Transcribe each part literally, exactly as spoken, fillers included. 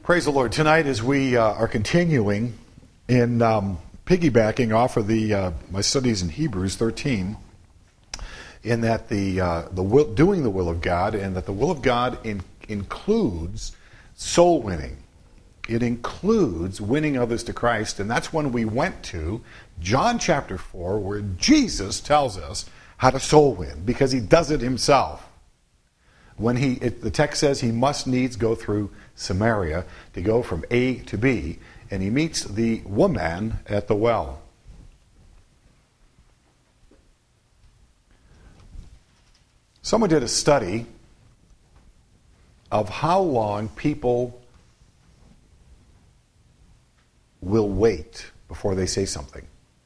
Praise the Lord. Tonight, as we uh, are continuing in um, piggybacking off of the uh, my studies in Hebrews thirteen, in that the uh, the will, doing the will of God, and that the will of God in, includes soul winning. It includes winning others to Christ, and that's when we went to John chapter four, where Jesus tells us how to soul win, because he does it himself. When he, it, the text says he must needs go through Samaria to go from A to B, and he meets the woman at the well. Someone did a study of how long people will wait before they say something.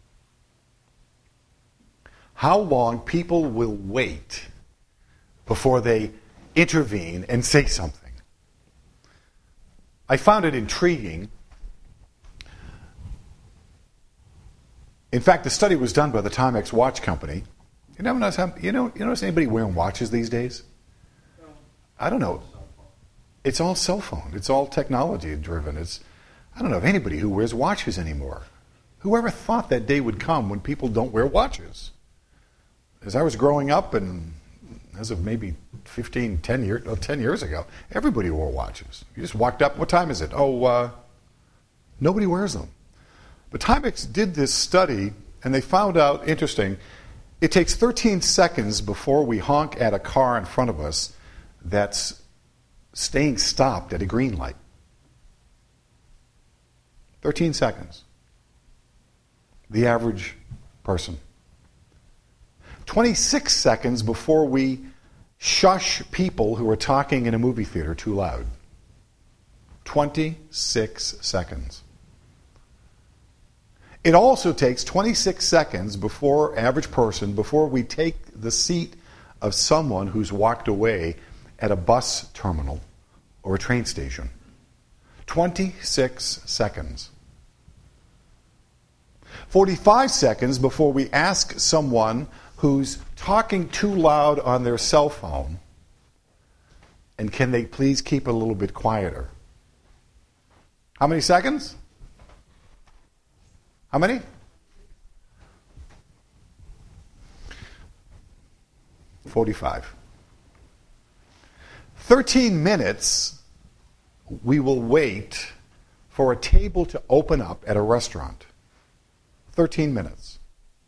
How long people will wait before they intervene and say something. I found it intriguing. In fact, the study was done by the Timex Watch Company. You know, you know, you notice anybody wearing watches these days? I don't know. It's all cell phone. It's all technology driven. It's, I don't know of anybody who wears watches anymore. Whoever thought that day would come when people don't wear watches? As I was growing up, and as of maybe fifteen, ten years, oh, ten years ago, everybody wore watches. You just walked up, what time is it? Oh, uh, nobody wears them. But Timex did this study, and they found out, interesting, it takes thirteen seconds before we honk at a car in front of us that's staying stopped at a green light. thirteen seconds. The average person. twenty-six seconds before we shush people who are talking in a movie theater too loud. twenty-six seconds. It also takes twenty-six seconds before average person, before we take the seat of someone who's walked away at a bus terminal or a train station. twenty-six seconds. forty-five seconds before we ask someone who's talking too loud on their cell phone, and can they please keep it a little bit quieter? How many seconds? How many? forty-five. thirteen minutes we will wait for a table to open up at a restaurant. thirteen minutes.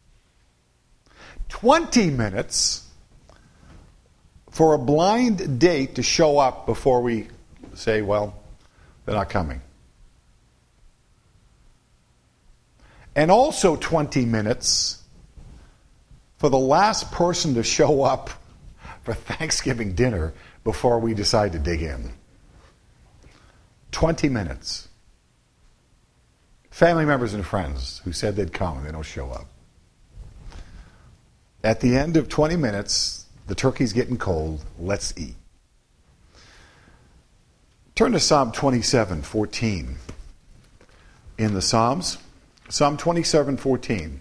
twenty minutes for a blind date to show up before we say, well, they're not coming. And also twenty minutes for the last person to show up for Thanksgiving dinner before we decide to dig in. twenty minutes. Family members and friends who said they'd come and they don't show up. At the end of twenty minutes, the turkey's getting cold. Let's eat. Turn to Psalm twenty-seven fourteen. In the Psalms, Psalm twenty-seven fourteen.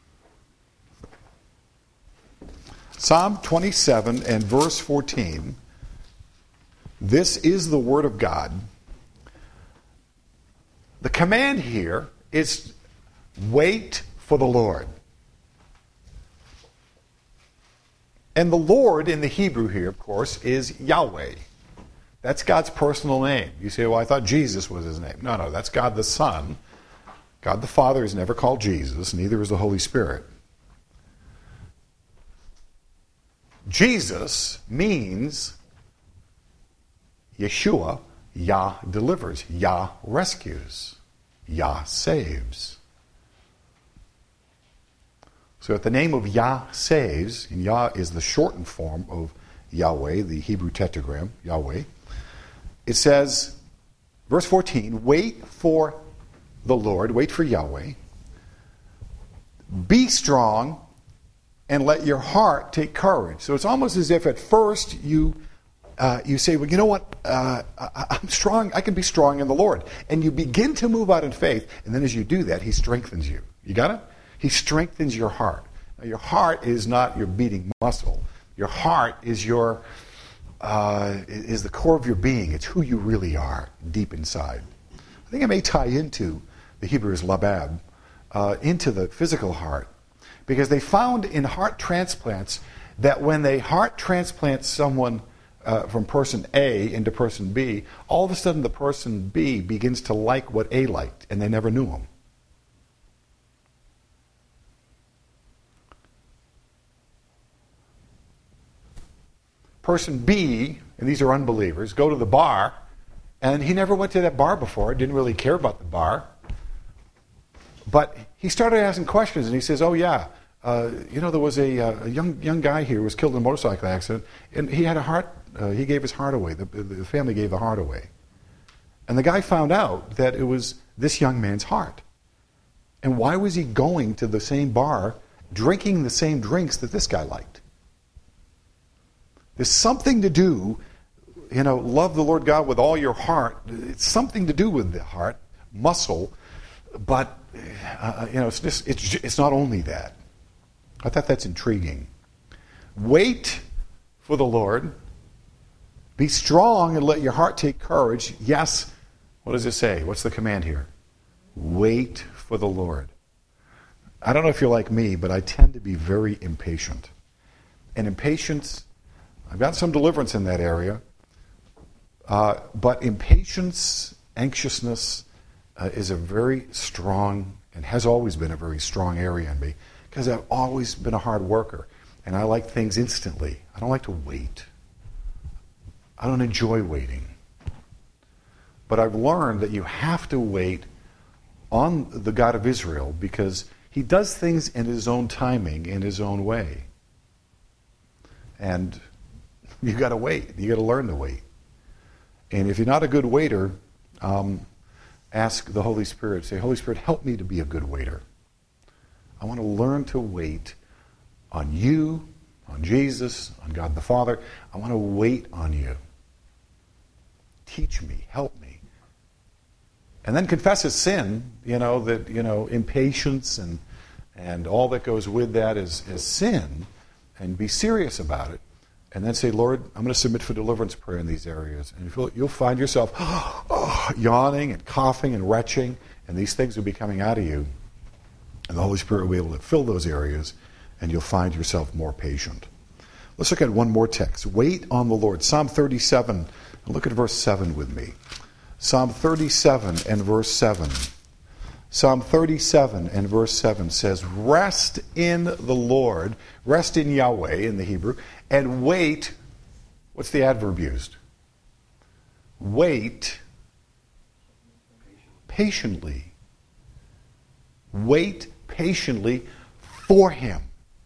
Psalm twenty-seven and verse fourteen. This is the word of God. The command here is wait for the Lord. And the Lord in the Hebrew here, of course, is Yahweh. That's God's personal name. You say, well, I thought Jesus was his name. No, no, that's God the Son. God the Father is never called Jesus, neither is the Holy Spirit. Jesus means Yeshua, Yah delivers, Yah rescues, Yah saves. So at the name of Yah saves, and Yah is the shortened form of Yahweh, the Hebrew tetragram, Yahweh, it says, verse fourteen, wait for the Lord, wait for Yahweh, be strong, and let your heart take courage. So it's almost as if at first you uh, you say, well, you know what, uh, I, I'm strong, I can be strong in the Lord. And you begin to move out in faith, and then as you do that, he strengthens you. You got it? He strengthens your heart. Now, your heart is not your beating muscle. Your heart is your uh, is the core of your being. It's who you really are deep inside. I think it may tie into, the Hebrew is labab, uh, into the physical heart. Because they found in heart transplants that when they heart transplant someone uh, from person A into person B, all of a sudden the person B begins to like what A liked, and they never knew him. Person B, and these are unbelievers, go to the bar, and he never went to that bar before, didn't really care about the bar. But he started asking questions, and he says, oh yeah, uh, you know, there was a, uh, a young young guy here who was killed in a motorcycle accident, and he had a heart, uh, he gave his heart away, the, the family gave the heart away. And the guy found out that it was this young man's heart. And why was he going to the same bar, drinking the same drinks that this guy liked? There's something to do, you know, love the Lord God with all your heart. It's something to do with the heart, muscle, but, uh, you know, it's, just, it's, it's not only that. I thought that's intriguing. Wait for the Lord. Be strong and let your heart take courage. Yes, what does it say? What's the command here? Wait for the Lord. I don't know if you're like me, but I tend to be very impatient. And impatience, I've got some deliverance in that area, uh, but impatience, anxiousness uh, is a very strong, and has always been a very strong area in me, because I've always been a hard worker, and I like things instantly. I don't like to wait. I don't enjoy waiting. But I've learned that you have to wait on the God of Israel, because he does things in his own timing, in his own way. And you got to wait. You got to learn to wait. And if you're not a good waiter, um, ask the Holy Spirit. Say, Holy Spirit, help me to be a good waiter. I want to learn to wait on you, on Jesus, on God the Father. I want to wait on you. Teach me. Help me. And then confess his sin, you know, that, you know, impatience and and all that goes with that is, is sin, and be serious about it. And then say, Lord, I'm going to submit for deliverance prayer in these areas. And you'll, you'll find yourself oh, yawning and coughing and retching, and these things will be coming out of you. And the Holy Spirit will be able to fill those areas, and you'll find yourself more patient. Let's look at one more text. Wait on the Lord. Psalm thirty-seven. Look at verse seven with me. Psalm thirty-seven and verse seven. Psalm thirty-seven and verse seven says, rest in the Lord, rest in Yahweh in the Hebrew, and wait. What's the adverb used? Wait patiently. Wait patiently for him.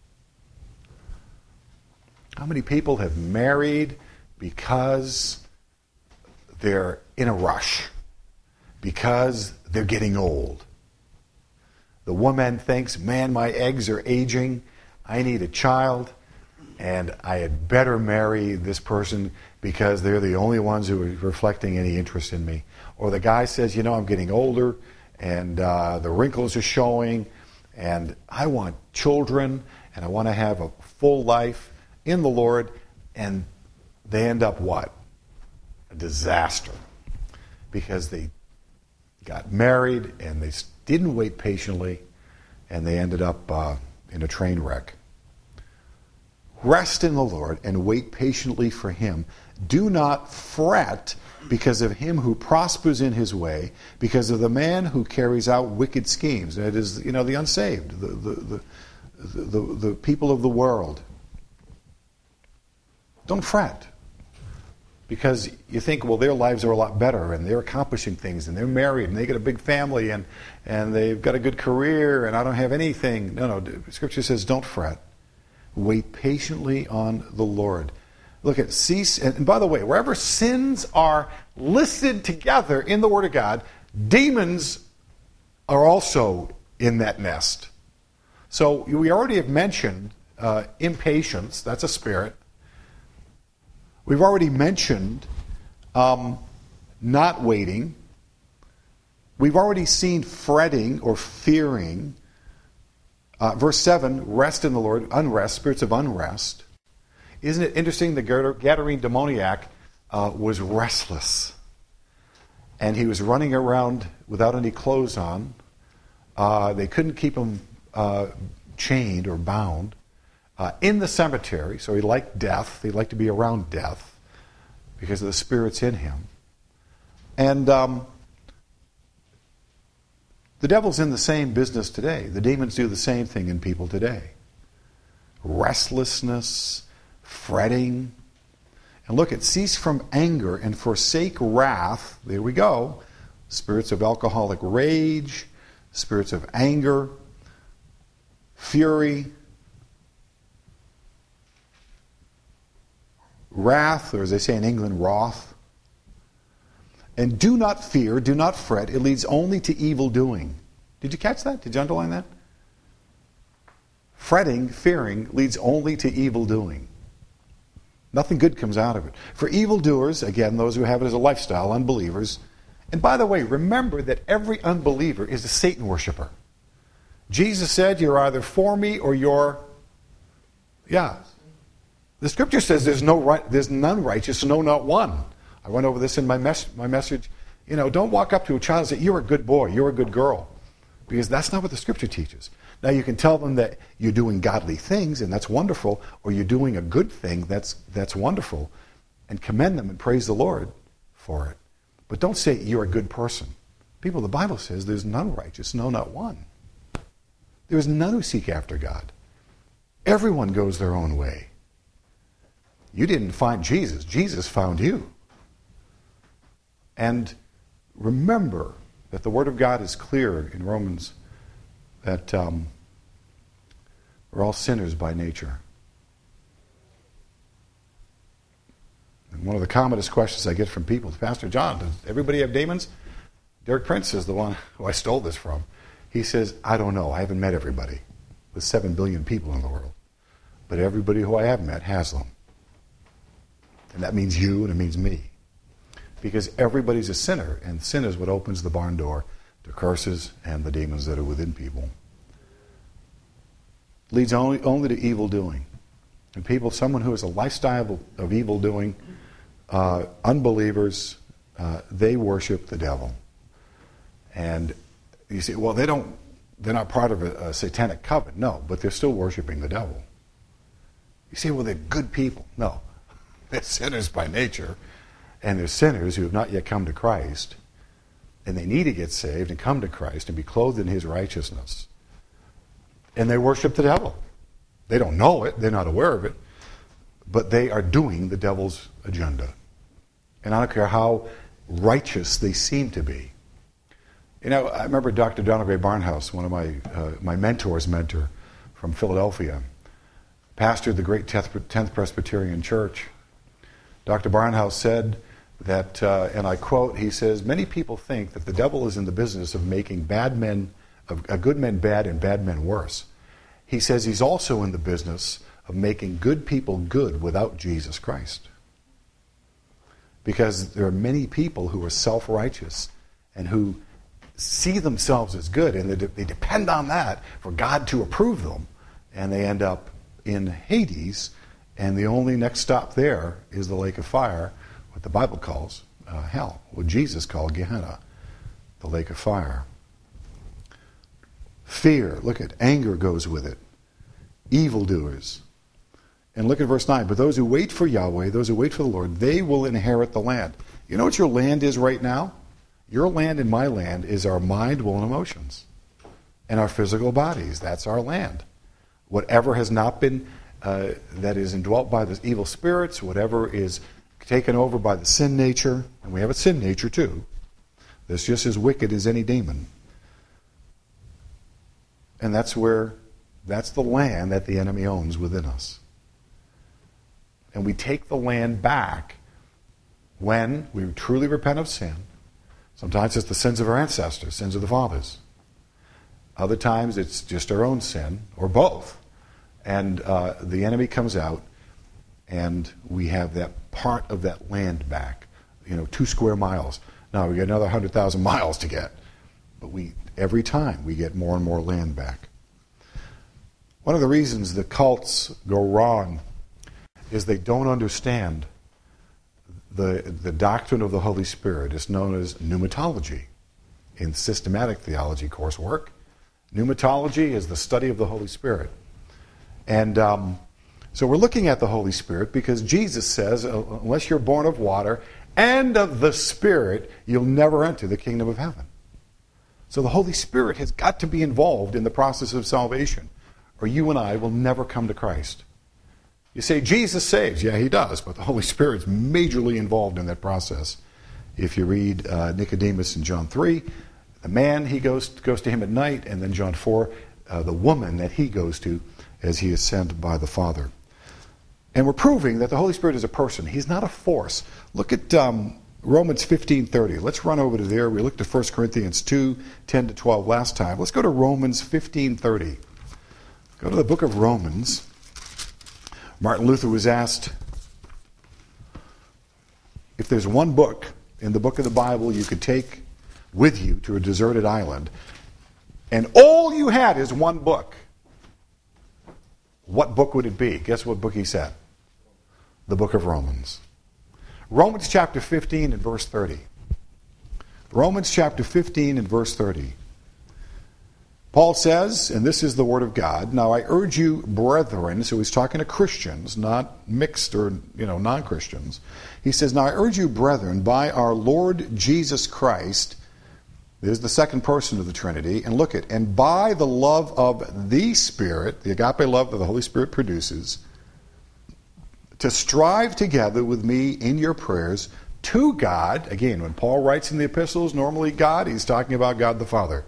How many people have married because they're in a rush, because they're getting old? The woman thinks, man, my eggs are aging, I need a child, and I had better marry this person because they're the only ones who are reflecting any interest in me. Or the guy says, you know, I'm getting older, and uh, the wrinkles are showing, and I want children, and I want to have a full life in the Lord, and they end up what? A disaster. Because they got married, and they didn't wait patiently, and they ended up uh, in a train wreck. Rest in the Lord and wait patiently for him. Do not fret because of him who prospers in his way, because of the man who carries out wicked schemes. That is, you know, the unsaved, the the the, the, the, the people of the world. Don't fret. Because you think, well, their lives are a lot better, and they're accomplishing things, and they're married, and they get a big family, and, and they've got a good career, and I don't have anything. No, no, Scripture says don't fret. Wait patiently on the Lord. Look at cease, and by the way, wherever sins are listed together in the Word of God, demons are also in that nest. So we already have mentioned uh, impatience, that's a spirit. We've already mentioned um, not waiting. We've already seen fretting or fearing. Uh, verse seven, rest in the Lord, unrest, spirits of unrest. Isn't it interesting? The Gadarene demoniac uh, was restless. And he was running around without any clothes on. Uh, they couldn't keep him uh, chained or bound. Uh, in the cemetery, so he liked death. He liked to be around death because of the spirits in him. And um, the devil's in the same business today. The demons do the same thing in people today. Restlessness, fretting. And look, it cease from anger and forsake wrath. There we go. Spirits of alcoholic rage, spirits of anger, fury, wrath, or as they say in England, wrath. And do not fear, do not fret. It leads only to evil doing. Did you catch that? Did you underline that? Fretting, fearing, leads only to evil doing. Nothing good comes out of it. For evildoers, again, those who have it as a lifestyle, unbelievers. And by the way, remember that every unbeliever is a Satan worshiper. Jesus said, you're either for me or you're, yeah. The scripture says there's no right, there's none righteous, no, not one. I went over this in my, mes- my message. You know, don't walk up to a child and say, you're a good boy, you're a good girl. Because that's not what the scripture teaches. Now you can tell them that you're doing godly things, and that's wonderful, or you're doing a good thing, that's that's wonderful, and commend them and praise the Lord for it. But don't say you're a good person. People, the Bible says there's none righteous, no, not one. There is none who seek after God. Everyone goes their own way. You didn't find Jesus. Jesus found you. And remember that the Word of God is clear in Romans that um, we're all sinners by nature. And one of the commonest questions I get from people is, Pastor John, does everybody have demons? Derek Prince is the one who I stole this from. He says, I don't know. I haven't met everybody. There's seven billion people in the world. But everybody who I have met has them. And that means you and it means me. Because everybody's a sinner, and sin is what opens the barn door to curses and the demons that are within people. Leads only, only to evil doing. And people, someone who has a lifestyle of evil doing, uh, unbelievers, uh, they worship the devil. And you say, well, they don't, they're not part of a, a satanic coven. No, but they're still worshiping the devil. You say, well, they're good people. No, they're sinners by nature. And they're sinners who have not yet come to Christ. And they need to get saved and come to Christ and be clothed in His righteousness. And they worship the devil. They don't know it. They're not aware of it. But they are doing the devil's agenda. And I don't care how righteous they seem to be. You know, I remember Doctor Donald Ray Barnhouse, one of my uh, my mentors, mentor from Philadelphia, pastored the great tenth Presbyterian Church. Doctor Barnhouse said that, uh, and I quote, he says, many people think that the devil is in the business of making bad men, of uh, good men bad and bad men worse. He says he's also in the business of making good people good without Jesus Christ. Because there are many people who are self-righteous and who see themselves as good, and they, de- they depend on that for God to approve them, and they end up in Hades, and the only next stop there is the lake of fire, what the Bible calls uh, hell, what Jesus called Gehenna, the lake of fire. Fear, look at anger goes with it. Evildoers. And look at verse nine. But those who wait for Yahweh, those who wait for the Lord, they will inherit the land. You know what your land is right now? Your land and my land is our mind, will, and emotions. And our physical bodies. That's our land. Whatever has not been, uh, that is indwelt by the evil spirits, whatever is taken over by the sin nature, and we have a sin nature too, that's just as wicked as any demon. And that's where, that's the land that the enemy owns within us. And we take the land back when we truly repent of sin. Sometimes it's the sins of our ancestors, sins of the fathers. Other times it's just our own sin, or both. And uh, the enemy comes out, and we have that part of that land back. You know, two square miles. Now we get another one hundred thousand miles to get. But we every time we get more and more land back. One of the reasons the cults go wrong is they don't understand the, the doctrine of the Holy Spirit. It's known as pneumatology in systematic theology coursework. Pneumatology is the study of the Holy Spirit. And um, so we're looking at the Holy Spirit because Jesus says, uh, unless you're born of water and of the Spirit, you'll never enter the kingdom of heaven. So the Holy Spirit has got to be involved in the process of salvation, or you and I will never come to Christ. You say, Jesus saves. Yeah, he does, but the Holy Spirit's majorly involved in that process. If you read uh, Nicodemus in John three, the man, he goes, goes to him at night, and then John four, uh, the woman that he goes to as he is sent by the Father. And we're proving that the Holy Spirit is a person. He's not a force. Look at um, Romans fifteen thirty. Let's run over to there. We looked at First Corinthians two, ten to twelve last time. Let's go to Romans fifteen thirty. Go to the book of Romans. Martin Luther was asked if there's one book in the book of the Bible you could take with you to a deserted island, and all you had is one book, what book would it be? Guess what book he said? The book of Romans. Romans chapter fifteen and verse thirty. Romans chapter fifteen and verse thirty. Paul says, and this is the word of God, now I urge you, brethren, so he's talking to Christians, not mixed or, you know, non-Christians. He says, now I urge you, brethren, by our Lord Jesus Christ, there's the second person of the Trinity, and look at, and by the love of the Spirit, the agape love that the Holy Spirit produces, to strive together with me in your prayers to God. Again, when Paul writes in the epistles, normally God, he's talking about God the Father.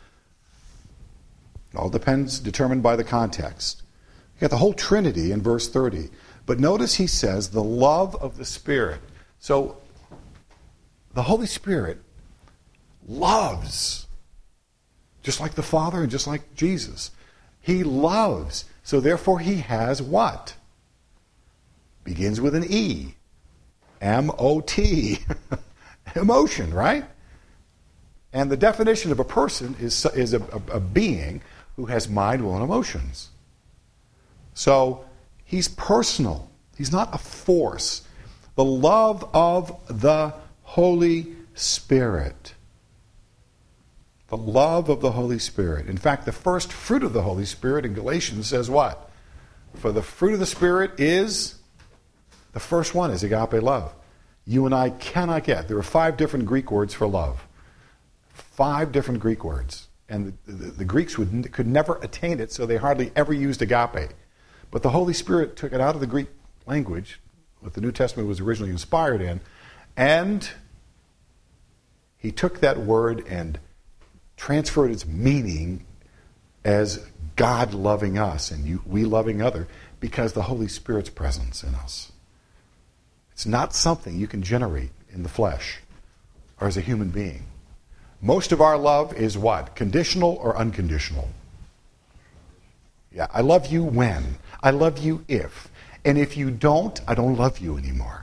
It all depends, determined by the context. You got the whole Trinity in verse thirty. But notice he says, the love of the Spirit. So, the Holy Spirit loves, just like the Father and just like Jesus. He loves. So therefore he has what? Begins with an E. M O T. Emotion, right? And the definition of a person is, is a, a, a being who has mind, will, and emotions. So he's personal. He's not a force. The love of the Holy Spirit. The love of the Holy Spirit. In fact, the first fruit of the Holy Spirit in Galatians says what? For the fruit of the Spirit is, the first one is agape love. You and I cannot get. There are five different Greek words for love. Five different Greek words. And the, the, the Greeks would, could never attain it, so they hardly ever used agape. But the Holy Spirit took it out of the Greek language, what the New Testament was originally inspired in, and he took that word and transferred its meaning as God loving us and you, we loving other, because the Holy Spirit's presence in us. It's not something you can generate in the flesh or as a human being. Most of our love is what? Conditional or unconditional? Yeah, I love you when. I love you if. And if you don't, I don't love you anymore.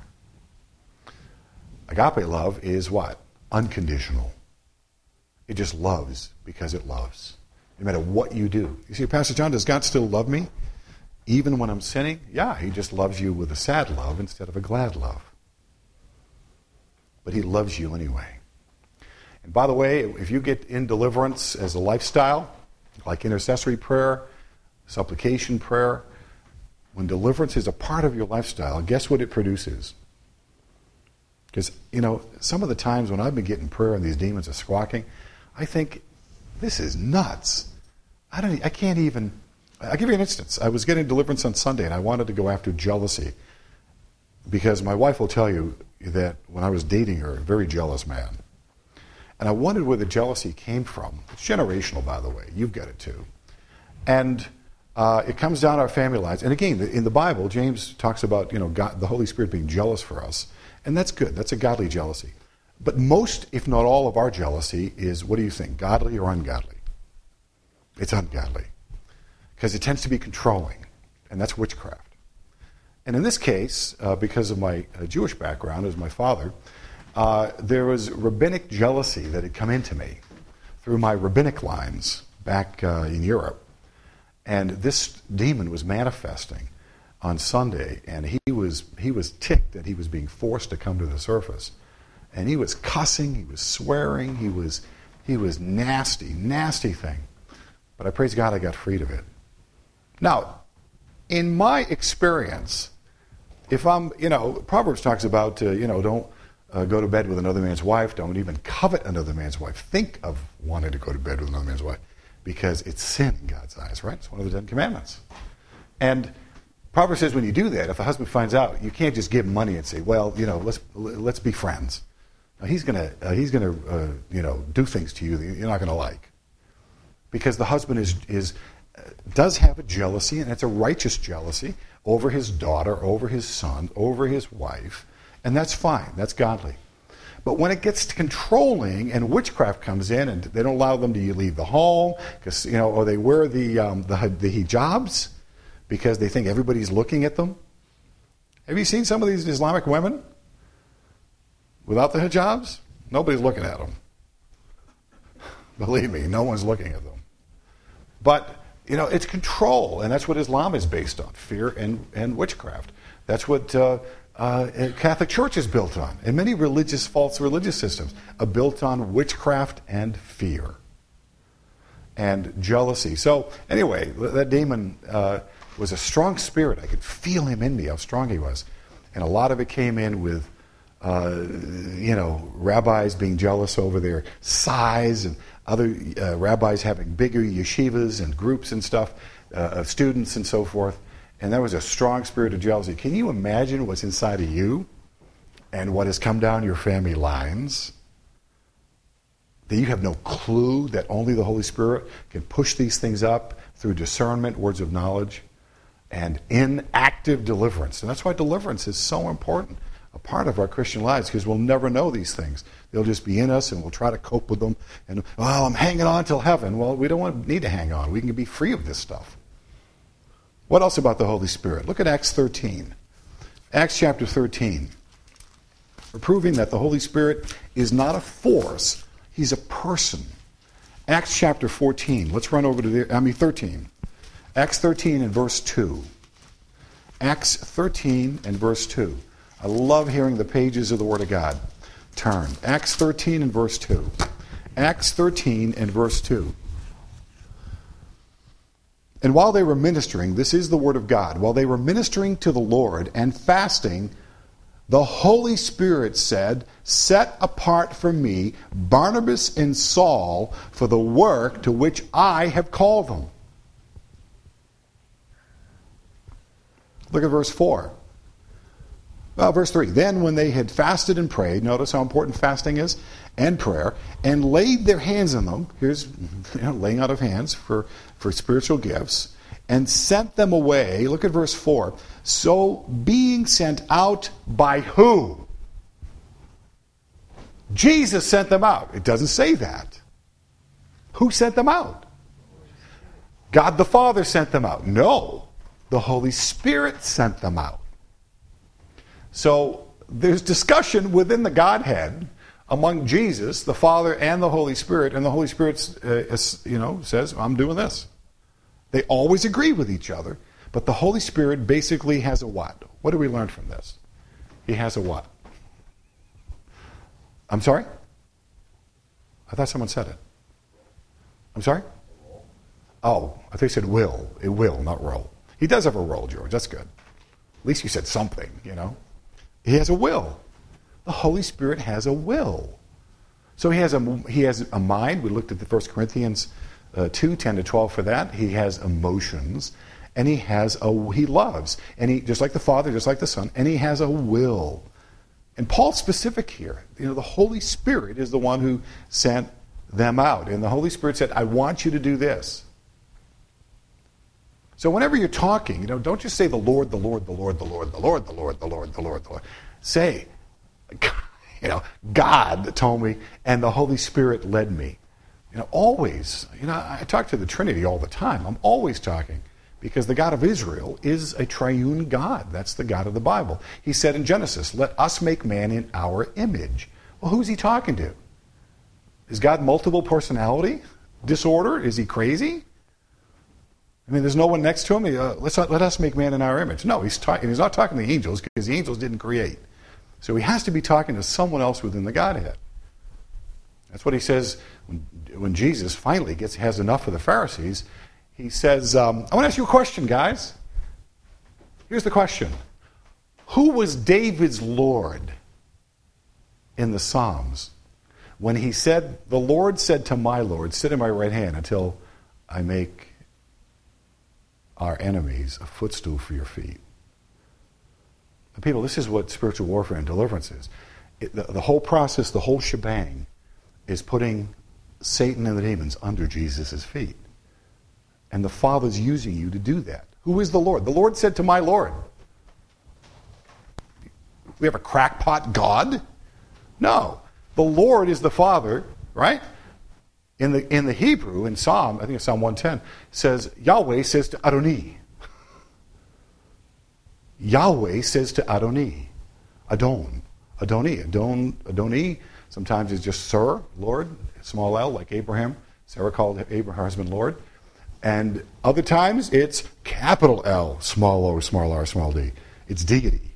Agape love is what? Unconditional. It just loves because it loves. No matter what you do. You see, Pastor John, does God still love me? Even when I'm sinning? Yeah, he just loves you with a sad love instead of a glad love. But he loves you anyway. And by the way, if you get in deliverance as a lifestyle, like intercessory prayer, supplication prayer, when deliverance is a part of your lifestyle, guess what it produces? Because, you know, some of the times when I've been getting prayer and these demons are squawking, I think, this is nuts. I don't. I can't even... I'll give you an instance. I was getting deliverance on Sunday, and I wanted to go after jealousy. Because my wife will tell you that when I was dating her, a very jealous man. And I wondered where the jealousy came from. It's generational, by the way. You've got it too. And uh, it comes down our family lines. And again, in the Bible, James talks about, you know, God, the Holy Spirit being jealous for us. And that's good. That's a godly jealousy. But most, if not all, of our jealousy is, what do you think, godly or ungodly? It's ungodly. Because it tends to be controlling. And that's witchcraft. And in this case, uh, because of my uh, Jewish background as my father, uh, there was rabbinic jealousy that had come into me through my rabbinic lines back uh, in Europe. And this demon was manifesting. on Sunday, and he was he was ticked that he was being forced to come to the surface. And he was cussing, he was swearing, he was he was nasty, nasty thing. But I praise God I got freed of it. Now, in my experience, if I'm, you know, Proverbs talks about, uh, you know, don't uh, go to bed with another man's wife, don't even covet another man's wife. Think of wanting to go to bed with another man's wife, because it's sin in God's eyes, right? It's one of the Ten Commandments. And Proverbs says when you do that, if a husband finds out, you can't just give him money and say, well, you know, let's let's be friends. Now, he's gonna uh, he's gonna uh, you know do things to you that you're not gonna like, because the husband is is uh, does have a jealousy, and it's a righteous jealousy over his daughter, over his son, over his wife, and that's fine. That's godly. But when it gets to controlling and witchcraft comes in, and they don't allow them to leave the home, because you know, or they wear the um, the the hijabs because they think everybody's looking at them. Have you seen some of these Islamic women without the hijabs? Nobody's looking at them. Believe me, no one's looking at them. But, you know, it's control, and that's what Islam is based on, fear and, and witchcraft. That's what uh, uh, Catholic Church is built on, and many religious, false religious systems are built on witchcraft and fear and jealousy. So, anyway, that demon uh, was a strong spirit. I could feel him in me, how strong he was. And a lot of it came in with Uh, you know, rabbis being jealous over their size, and other uh, rabbis having bigger yeshivas and groups and stuff uh, of students and so forth. And there was a strong spirit of jealousy. Can you imagine what's inside of you and what has come down your family lines? That you have no clue that only the Holy Spirit can push these things up through discernment, words of knowledge, and in active deliverance. And that's why deliverance is so important, a part of our Christian lives, because we'll never know these things. They'll just be in us, and we'll try to cope with them. And, well, I'm hanging on till heaven. Well, we don't want, need to hang on. We can be free of this stuff. What else about the Holy Spirit? Look at Acts thirteen. Acts chapter thirteen. We're proving that the Holy Spirit is not a force. He's a person. Acts chapter fourteen. Let's run over to the, I mean thirteen. Acts thirteen and verse two. Acts thirteen and verse two. I love hearing the pages of the Word of God turn. Acts thirteen and verse two. Acts thirteen and verse two. And while they were ministering, this is the Word of God, while they were ministering to the Lord and fasting, the Holy Spirit said, "Set apart for me Barnabas and Saul for the work to which I have called them." Look at verse four. Well, verse three, then when they had fasted and prayed, notice how important fasting is, and prayer, and laid their hands on them, here's you know, laying out of hands for, for spiritual gifts, and sent them away, look at verse four, so being sent out by who? Jesus sent them out. It doesn't say that. Who sent them out? God the Father sent them out. No, the Holy Spirit sent them out. So there's discussion within the Godhead among Jesus, the Father, and the Holy Spirit, and the Holy Spirit, uh, you know, says, "I'm doing this." They always agree with each other, but the Holy Spirit basically has a what? What do we learn from this? He has a what? I'm sorry? I thought someone said it. I'm sorry? Oh, I think you said will. It will, not roll. He does have a role, George. That's good. At least you said something, you know. He has a will. The Holy Spirit has a will. So he has a, he has a mind. We looked at the First Corinthians uh, two, ten to twelve for that. He has emotions. And he has a, he loves. And he, just like the Father, just like the Son, and he has a will. And Paul's specific here. You know, the Holy Spirit is the one who sent them out. And the Holy Spirit said, "I want you to do this." So whenever you're talking, you know, don't just say the Lord, the Lord, the Lord, the Lord, the Lord, the Lord, the Lord, the Lord, the Lord. Say, you know, God told me, and the Holy Spirit led me. You know, always. You know, I talk to the Trinity all the time. I'm always talking, because the God of Israel is a triune God. That's the God of the Bible. He said in Genesis, "Let us make man in our image." Well, who's he talking to? Is God multiple personality disorder? Is he crazy? I mean, there's no one next to him. Uh, let's not, let us make man in our image. No, he's talking. He's not talking to the angels because the angels didn't create. So he has to be talking to someone else within the Godhead. That's what he says when, when Jesus finally gets has enough of the Pharisees. He says, um, "I want to ask you a question, guys. Here's the question: who was David's Lord in the Psalms when he said, 'The Lord said to my Lord, sit at my right hand until I make our enemies a footstool for your feet'?" And people, this is what spiritual warfare and deliverance is. It, the, the whole process, the whole shebang, is putting Satan and the demons under Jesus' feet. And the Father's using you to do that. Who is the Lord? The Lord said to my Lord. We have a crackpot God? No. The Lord is the Father, right? In the in the Hebrew, in Psalm, I think it's Psalm one ten, says, Yahweh says to Adoni. Yahweh says to Adoni. Adon. Adoni. Adon. Adoni sometimes is just Sir, Lord, small l, like Abraham. Sarah called Abraham her husband Lord. And other times it's capital L, small o, small r, small d. It's deity.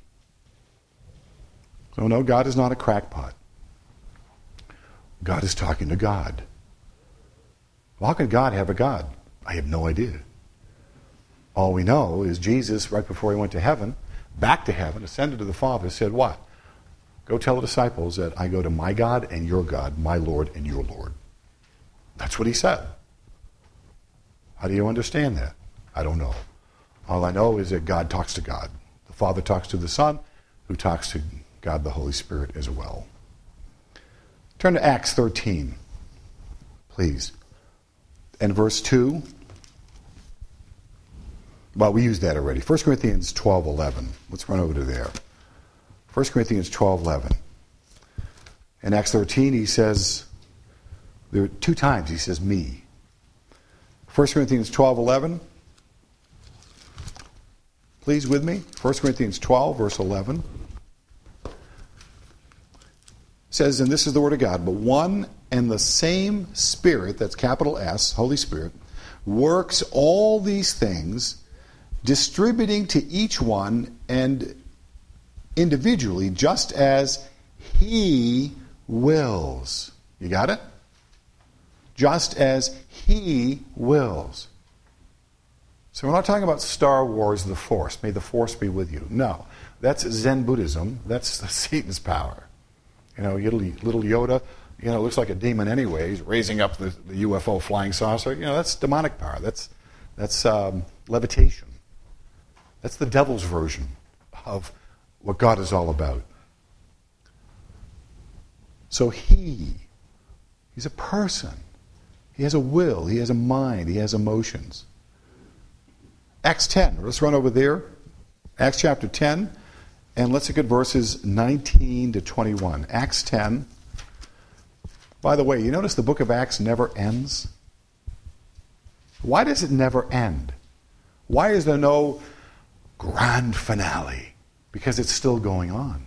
So no, God is not a crackpot. God is talking to God. Well, how can God have a God? I have no idea. All we know is Jesus, right before he went to heaven, back to heaven, ascended to the Father, said what? Go tell the disciples that I go to my God and your God, my Lord and your Lord. That's what he said. How do you understand that? I don't know. All I know is that God talks to God. The Father talks to the Son, who talks to God the Holy Spirit as well. Turn to Acts thirteen, please. And verse two. Well, we used that already. First Corinthians twelve eleven. Let's run over to there. First Corinthians twelve eleven. In Acts thirteen, he says, there are two times he says me. First Corinthians twelve eleven. Please with me. First Corinthians twelve, verse eleven. Says, and this is the word of God, but one and the same Spirit, that's capital S, Holy Spirit, works all these things, distributing to each one and individually just as he wills. You got it? Just as he wills. So we're not talking about Star Wars, the Force. May the Force be with you. No. That's Zen Buddhism. That's Satan's power. You know, little, little Yoda, you know, looks like a demon anyway. He's raising up the, the U F O flying saucer. You know, that's demonic power. That's, that's um, levitation. That's the devil's version of what God is all about. So he, he's a person. He has a will. He has a mind. He has emotions. Acts ten. Let's run over there. Acts chapter ten. And let's look at verses nineteen to twenty-one. Acts ten. By the way, you notice the book of Acts never ends? Why does it never end? Why is there no grand finale? Because it's still going on.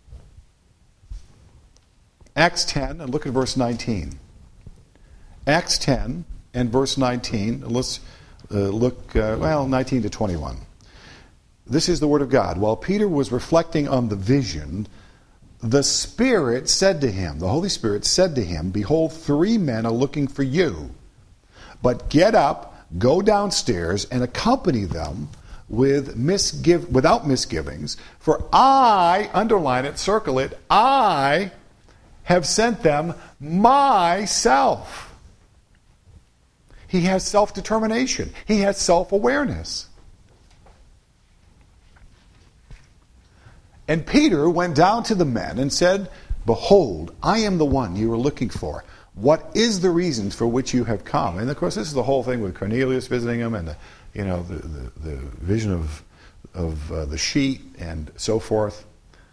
Acts ten, and look at verse nineteen. Acts ten and verse nineteen. Let's uh, look, uh, well, nineteen to twenty-one. This is the word of God. While Peter was reflecting on the vision, the Spirit said to him, the Holy Spirit said to him, behold, three men are looking for you. But get up, go downstairs, and accompany them with misgive, without misgivings. For I, underline it, circle it, I have sent them myself. He has self-determination. He has self-awareness. And Peter went down to the men and said, behold, I am the one you are looking for. What is the reason for which you have come? And of course, this is the whole thing with Cornelius visiting him and the, you know, the, the, the vision of, of uh, the sheet and so forth.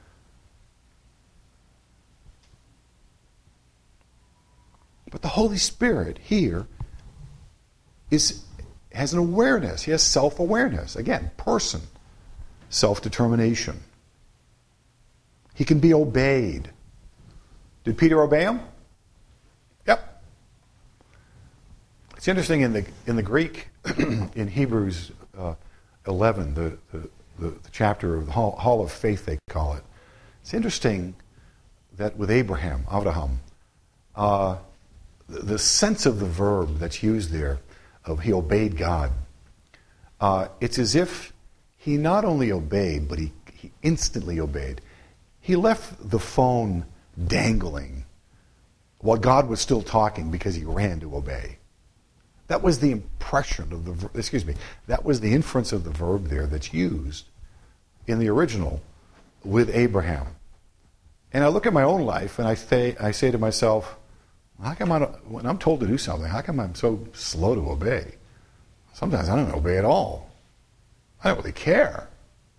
But the Holy Spirit here is has an awareness. He has self-awareness. Again, person, self-determination. He can be obeyed. Did Peter obey him? Yep. It's interesting in the in the Greek, in Hebrews uh, eleven, the, the, the, the chapter of the hall, hall of faith, they call it. It's interesting that with Abraham, Abraham, uh, the, the sense of the verb that's used there, of he obeyed God, uh, it's as if he not only obeyed, but he, he instantly obeyed. He left the phone dangling while God was still talking because he ran to obey. That was the impression of the, excuse me, that was the inference of the verb there that's used in the original with Abraham. And I look at my own life and I say, I say to myself, how come I don't, when I'm told to do something, how come I'm so slow to obey? Sometimes I don't obey at all. I don't really care.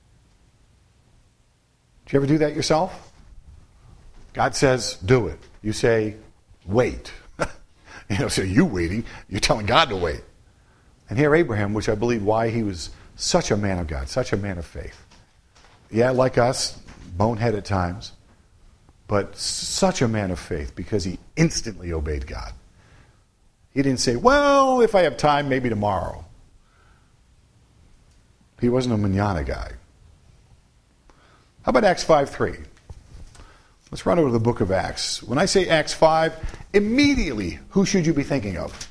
Do you ever do that yourself? God says, do it. You say, wait. You know, so you waiting, you're telling God to wait. And here Abraham, which I believe why he was such a man of God, such a man of faith. Yeah, like us, bonehead at times, but such a man of faith because he instantly obeyed God. He didn't say, well, if I have time, maybe tomorrow. He wasn't a manana guy. How about Acts five three? Let's run over to the book of Acts. When I say Acts five, immediately, who should you be thinking of?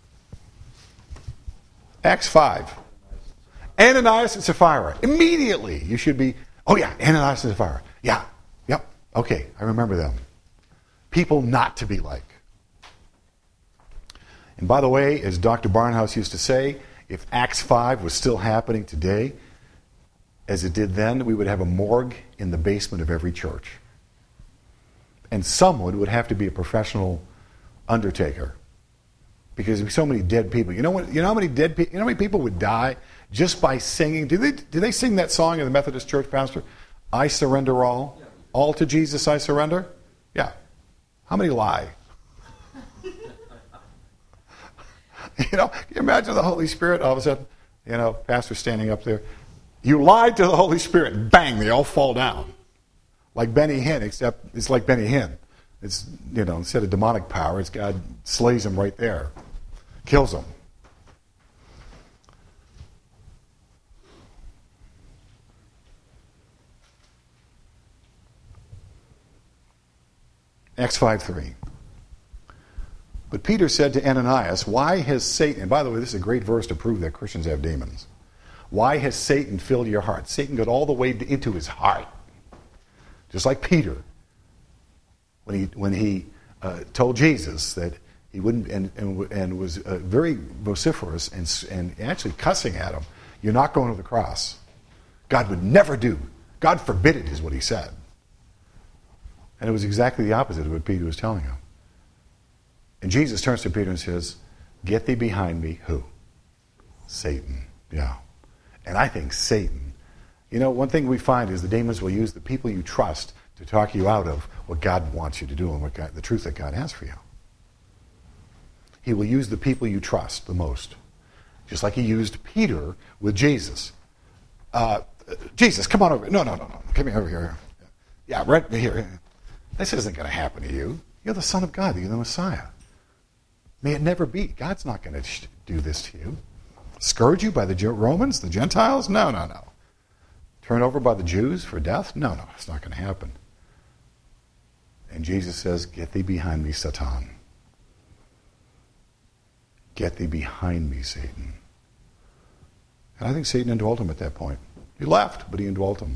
Acts five. Ananias and Sapphira. Immediately, you should be, oh yeah, Ananias and Sapphira. Yeah, yep, okay, I remember them. People not to be like. And by the way, as Doctor Barnhouse used to say, if Acts five was still happening today, as it did then, we would have a morgue in the basement of every church. And someone would have to be a professional undertaker. Because there'd be so many dead people. You know what? You know how many dead people? You know how many people would die just by singing? Do they? Do they sing that song in the Methodist Church, Pastor? I surrender all, all to Jesus I surrender. Yeah. How many lie? You know, can you imagine the Holy Spirit all of a sudden? You know, pastor standing up there. You lied to the Holy Spirit. Bang! They all fall down. Like Benny Hinn, except it's like Benny Hinn. It's, you know, instead of demonic power, it's God slays him right there. Kills him. Acts five three. But Peter said to Ananias, why has Satan, and by the way, this is a great verse to prove that Christians have demons. Why has Satan filled your heart? Satan got all the way into his heart. Just like Peter, when he when he uh, told Jesus that he wouldn't, and and, and was uh, very vociferous and and actually cussing at him, you're not going to the cross. God would never do. God forbid it, is what he said. And it was exactly the opposite of what Peter was telling him. And Jesus turns to Peter and says, "Get thee behind me." Who? Satan. Yeah. And I think Satan. You know, one thing we find is the demons will use the people you trust to talk you out of what God wants you to do and what God, the truth that God has for you. He will use the people you trust the most. Just like he used Peter with Jesus. Uh, Jesus, come on over. No, no, no, no. Come over here. Yeah, right here. This isn't going to happen to you. You're the Son of God. You're the Messiah. May it never be. God's not going to do this to you. Scourge you by the Romans, the Gentiles? No, no, no. Turn over by the Jews for death? No, no, it's not going to happen. And Jesus says, get thee behind me, Satan. Get thee behind me, Satan. And I think Satan indwelt him at that point. He left, but he indwelt him.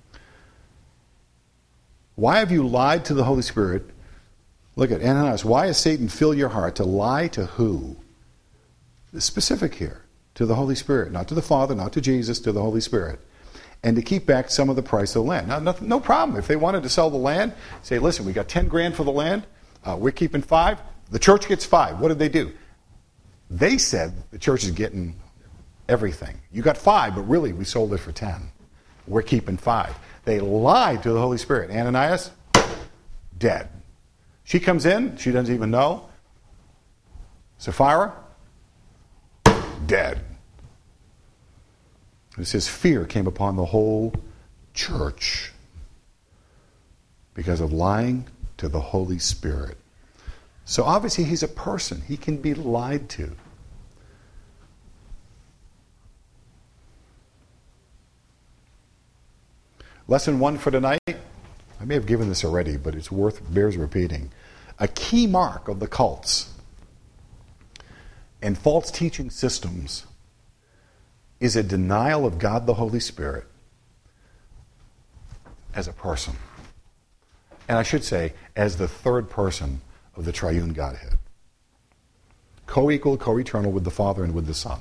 Why have you lied to the Holy Spirit? Look at Ananias. Why has Satan filled your heart to lie to who? It's specific here. To the Holy Spirit. Not to the Father, not to Jesus, to the Holy Spirit. And to keep back some of the price of the land. Now, no, no problem. If they wanted to sell the land, say, listen, we got ten grand for the land. Uh, we're keeping five. The church gets five. What did they do? They said the church is getting everything. You got five, but really we sold it for ten. We're keeping five. They lied to the Holy Spirit. Ananias, dead. She comes in. She doesn't even know. Sapphira, dead. It says fear came upon the whole church because of lying to the Holy Spirit. So obviously he's a person. He can be lied to. Lesson one for tonight. I may have given this already, but it's worth, bears repeating. A key mark of the cults and false teaching systems is a denial of God the Holy Spirit as a person. And I should say, as the third person of the triune Godhead. Co-equal, co-eternal with the Father and with the Son.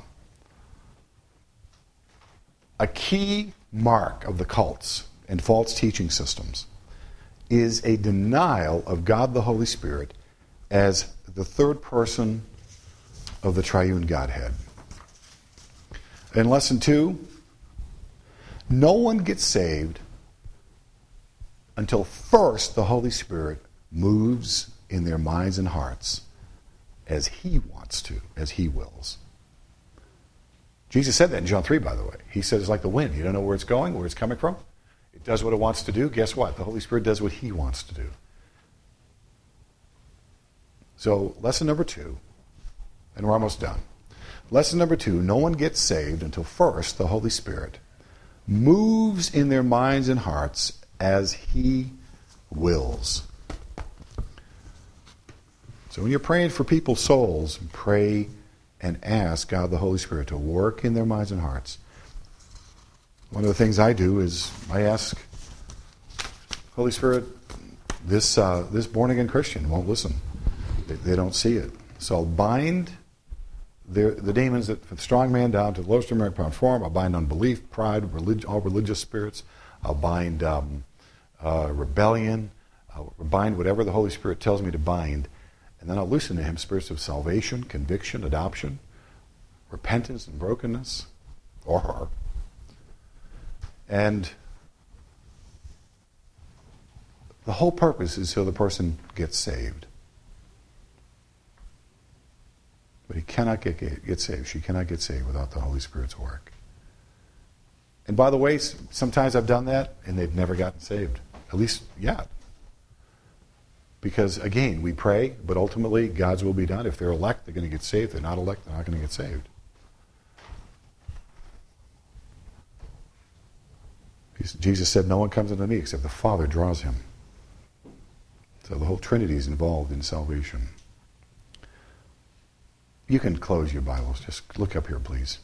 A key mark of the cults and false teaching systems is a denial of God the Holy Spirit as the third person of the triune Godhead. In lesson two, no one gets saved until first the Holy Spirit moves in their minds and hearts as He wants to, as He wills. Jesus said that in John three, by the way. He said it's like the wind. You don't know where it's going, where it's coming from. It does what it wants to do. Guess what? The Holy Spirit does what He wants to do. So, lesson number two, and we're almost done. Lesson number two, no one gets saved until first the Holy Spirit moves in their minds and hearts as He wills. So when you're praying for people's souls, pray and ask God the Holy Spirit to work in their minds and hearts. One of the things I do is I ask, Holy Spirit, this uh, this born-again Christian won't listen. They, they don't see it. So I'll bind the, the demons that from the strong man down to the lowest numeric form. I'll bind unbelief, pride, relig- all religious spirits. I'll bind um, uh, rebellion. I'll bind whatever the Holy Spirit tells me to bind. And then I'll loosen to Him spirits of salvation, conviction, adoption, repentance and brokenness, or her. And the whole purpose is so the person gets saved. But he cannot get, get, get saved. She cannot get saved without the Holy Spirit's work. And by the way, sometimes I've done that and they've never gotten saved. At least yet. Because, again, we pray, but ultimately God's will be done. If they're elect, they're going to get saved. If they're not elect, they're not going to get saved. Jesus said, no one comes unto me except the Father draws him. So the whole Trinity is involved in salvation. You can close your Bibles. Just look up here, please.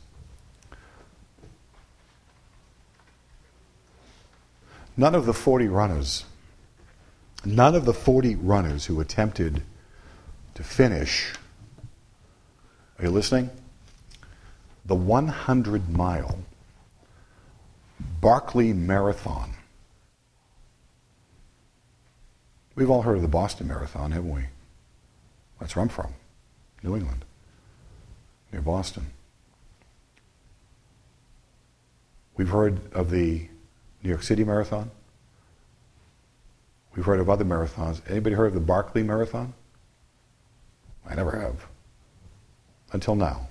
None of the forty runners, none of the forty runners who attempted to finish, are you listening? The one hundred mile Barkley Marathon. We've all heard of the Boston Marathon, haven't we? That's where I'm from, New England, near Boston. We've heard of the New York City Marathon. We've heard of other marathons. Anybody heard of the Barkley Marathon? I never have. Until now.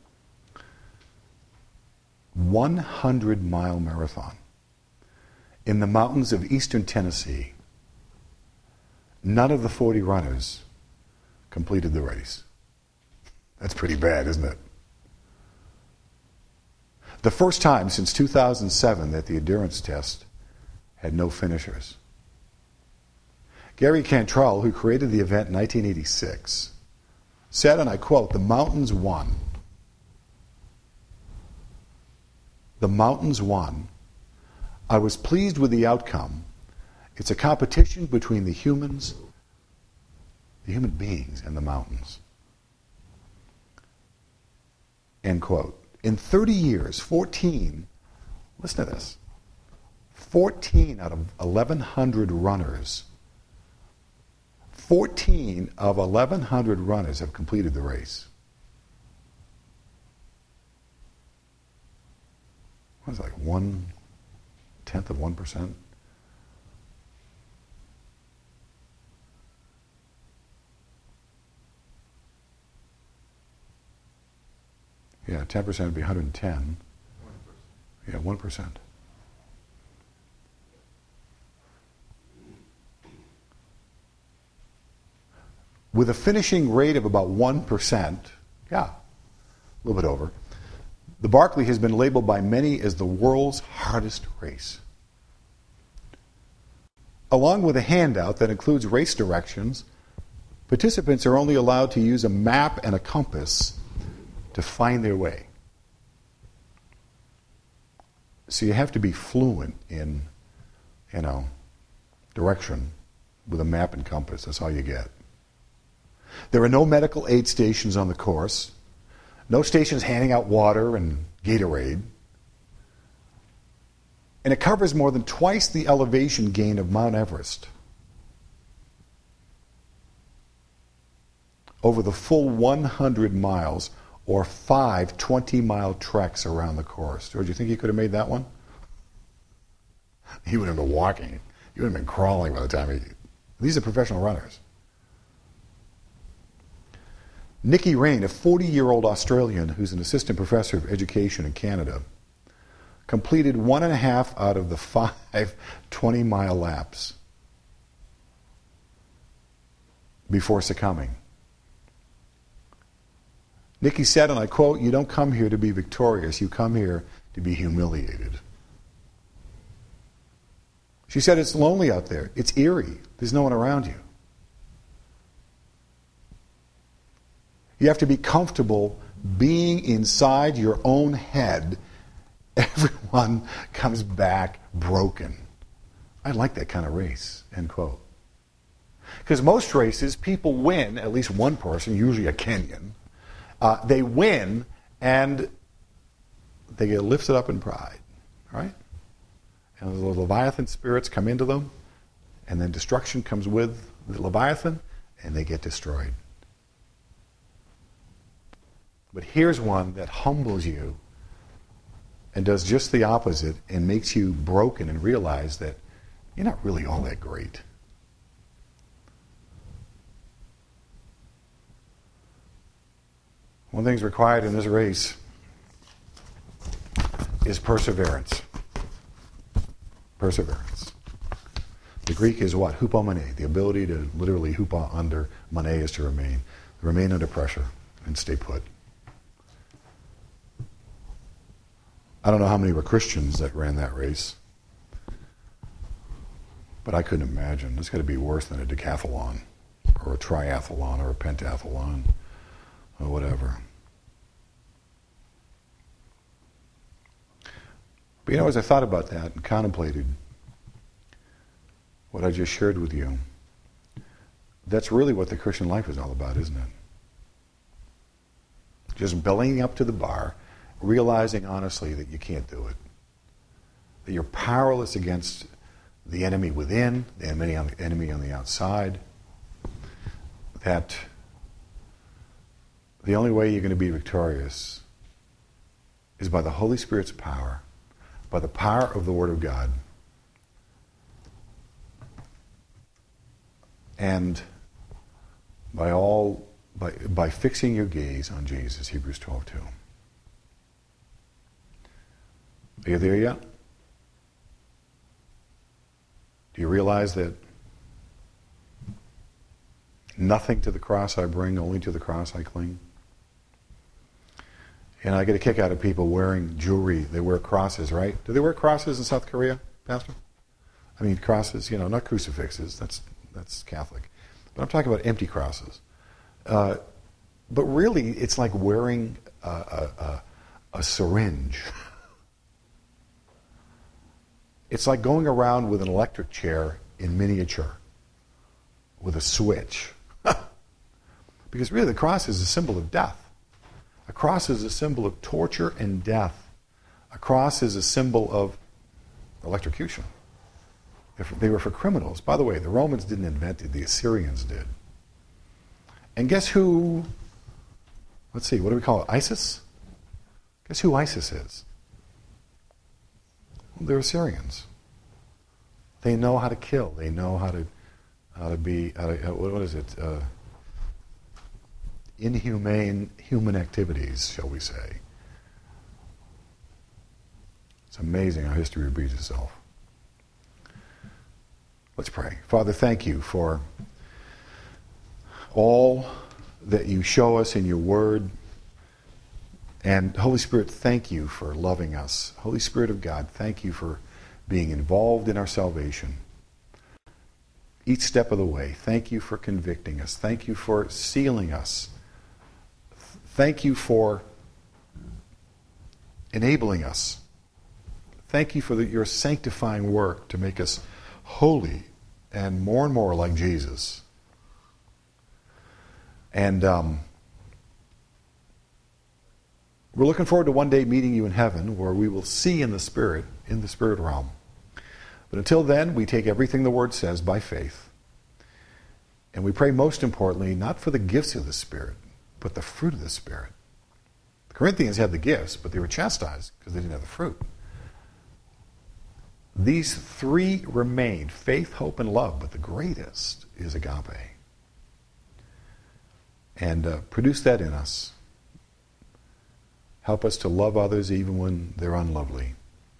one hundred mile marathon in the mountains of eastern Tennessee. None of the forty runners completed the race. That's pretty bad, isn't it? The first time since two thousand seven that the endurance test had no finishers. Gary Cantrell, who created the event in nineteen eighty-six, said, and I quote, "The mountains won. The mountains won. I was pleased with the outcome. It's a competition between the humans, the human beings, and the mountains." End quote. In thirty years, fourteen, listen to this, fourteen out of eleven hundred runners, fourteen of eleven hundred runners have completed the race. What is it, like one tenth of one percent? Yeah, ten percent would be one hundred ten. one percent. Yeah, one percent. With a finishing rate of about one percent, yeah, a little bit over, the Barkley has been labeled by many as the world's hardest race. Along with a handout that includes race directions, participants are only allowed to use a map and a compass to find their way. So you have to be fluent in, you know, direction with a map and compass. That's all you get. There are no medical aid stations on the course. No stations handing out water and Gatorade. And it covers more than twice the elevation gain of Mount Everest. Over the full one hundred miles, or five twenty-mile treks around the course. George, you think you could have made that one? He would have been walking. He would have been crawling by the time he... These are professional runners. Nikki Rain, a forty-year-old Australian who's an assistant professor of education in Canada, completed one and a half out of the five twenty-mile laps before succumbing. Nikki said, and I quote, "You don't come here to be victorious, you come here to be humiliated." She said, "It's lonely out there. It's eerie. There's no one around you. You have to be comfortable being inside your own head. Everyone comes back broken." I like that kind of race, end quote. Because most races, people win, at least one person, usually a Kenyan, uh, they win and they get lifted up in pride, right? And the Leviathan spirits come into them, and then destruction comes with the Leviathan, and they get destroyed. But here's one that humbles you and does just the opposite and makes you broken and realize that you're not really all that great. One thing's required in this race is perseverance. Perseverance. The Greek is what? Hupomene. The ability to literally hupa under. Mane is to remain. Remain under pressure and stay put. I don't know how many were Christians that ran that race. But I couldn't imagine. It's got to be worse than a decathlon or a triathlon or a pentathlon or whatever. But you know, as I thought about that and contemplated what I just shared with you, that's really what the Christian life is all about, isn't it? Just bellying up to the bar, realizing honestly that you can't do it. That you're powerless against the enemy within, the enemy on the, enemy on the outside. That the only way you're going to be victorious is by the Holy Spirit's power, by the power of the Word of God, and by all by by fixing your gaze on Jesus, Hebrews twelve two. Are you there yet? Do you realize that nothing to the cross I bring, only to the cross I cling? And I get a kick out of people wearing jewelry. They wear crosses, right? Do they wear crosses in South Korea, Pastor? I mean, crosses, you know, not crucifixes. That's that's Catholic. But I'm talking about empty crosses. Uh, but really, it's like wearing a, a, a, a syringe. It's like going around with an electric chair in miniature with a switch. Because really, the cross is a symbol of death. A cross is a symbol of torture and death. A cross is a symbol of electrocution. They were for criminals. By the way, the Romans didn't invent it. The Assyrians did. And guess who, let's see, what do we call it? ISIS? Guess who ISIS is? Well, they're Assyrians. They know how to kill. They know how to how to be, how to, what is it? Uh, inhumane human activities, shall we say. It's amazing how history repeats itself. Let's pray. Father, thank you for all that you show us in your word. And Holy Spirit, thank you for loving us. Holy Spirit of God, thank you for being involved in our salvation. each step of the way. Thank you for convicting us. Thank you for sealing us. Thank you for enabling us. Thank you for the, your sanctifying work to make us holy and more and more like Jesus. And um, we're looking forward to one day meeting you in heaven, where we will see in the Spirit, in the Spirit realm. But until then, we take everything the Word says by faith. And we pray most importantly, not for the gifts of the Spirit, but the fruit of the Spirit. The Corinthians had the gifts, but they were chastised because they didn't have the fruit. These three remained, faith, hope, and love, but the greatest is agape. And uh, produce that in us. Help us to love others even when they're unlovely.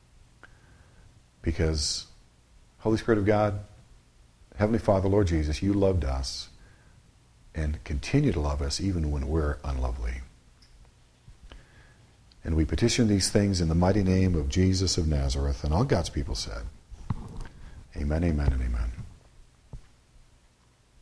Because, Holy Spirit of God, Heavenly Father, Lord Jesus, you loved us and continue to love us even when we're unlovely. And we petition these things in the mighty name of Jesus of Nazareth. And all God's people said, amen, amen, and amen.